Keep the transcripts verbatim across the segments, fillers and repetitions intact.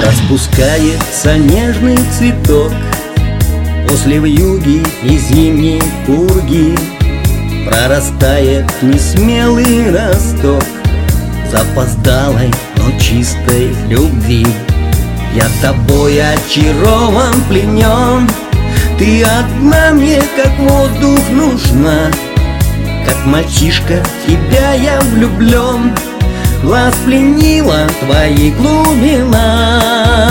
Распускается нежный цветок после вьюги и зимней пурги. Прорастает несмелый росток запоздалой, но чистой любви. Я тобой очарован, пленен, ты одна мне как воздух нужна. Как мальчишка в тебя я влюблен, глаз пленила твои глубина.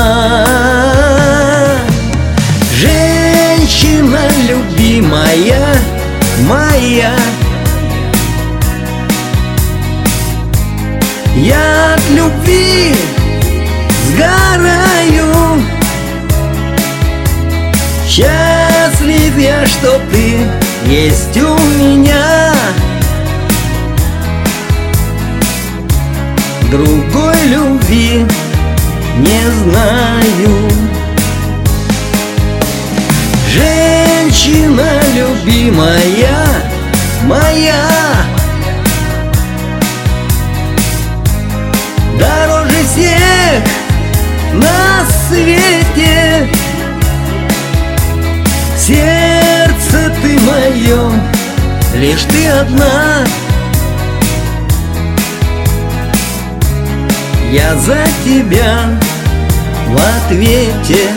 Женщина любимая моя, я от любви сгораю. Счастлив я, что ты есть у меня. Другой любви не знаю. Женщина любимая моя, дороже всех на свете. Сердце ты мое, лишь ты одна. Я за тебя в ответе.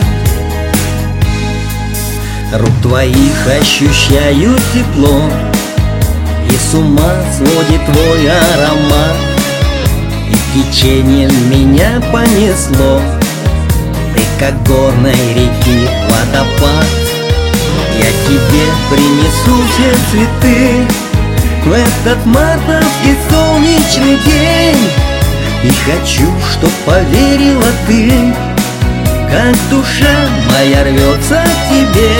Рук твоих ощущаю тепло, и с ума сводит твой аромат. И течением меня понесло, ты как горной реки водопад. Я тебе принесу все цветы в этот мартовский солнечный день. И хочу, чтоб поверила ты, как душа моя рвется к тебе.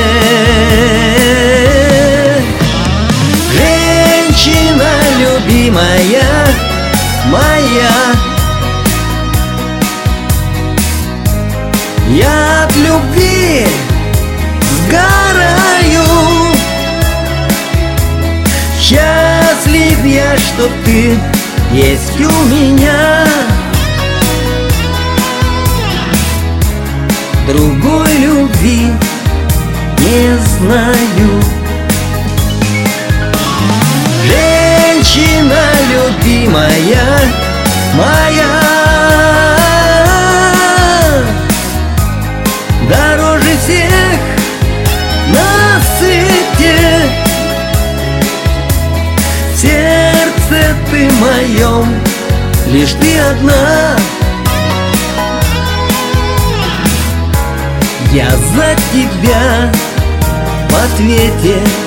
Женщина любимая моя, я от любви сгораю. Счастлив я, что ты есть у меня. Другой любви не знаю. Женщина любимая моя, дороже всех на свете. В сердце ты моем, лишь ты одна. Я за тебя в ответе.